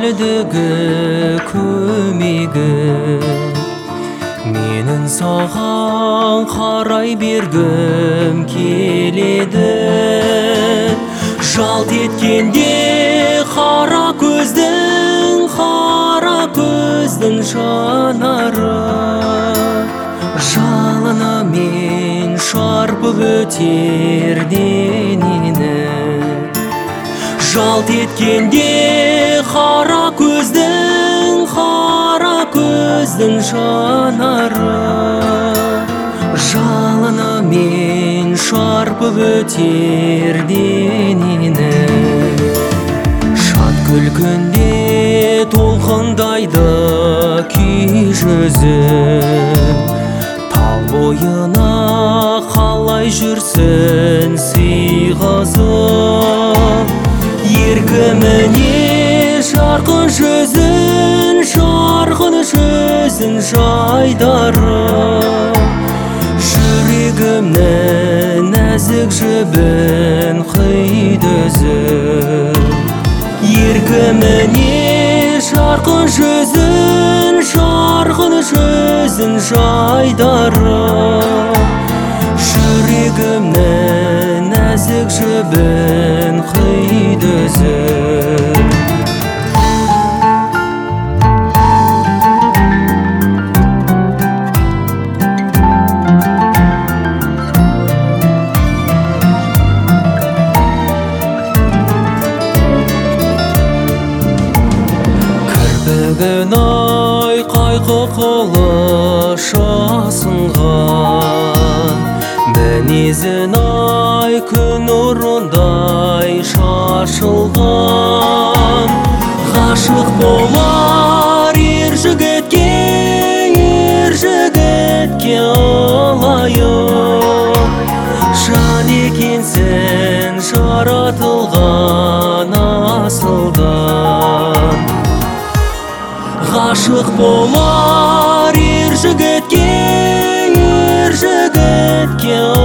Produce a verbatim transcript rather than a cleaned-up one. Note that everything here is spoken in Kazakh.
ендігі көмегі. Менің саған қарай бергім келеді. Жалт еткенде қара көздің, қара көздің жанары жалынымен шарпып өтер денені. Жалт еткенде қара көздің, қара көздің жанары жалынымен шарпып өтер денені. Шат күлкінде толқындайды күй жүзің, тал бойына қалай жүрсін сыйғызып. Еркіміне жарқын жүзін, жарқын жүзін жайдарып, жүрегімнің нәзік жібін қиды үзіп. Еркіміне жарқын жүзін, жарқын жүзін жайдарып, жүрегімнің нәзік жібін қиды үзіп. Кірпігін ай қайқы қылыш асынған, мінезін ай күн нұрындай шашылған. Ғашық болар ер жігітке, ер жігітке лайық, жан екенсің жаратылған асылдан. Ғашық болар ер жігітке, ер жігітке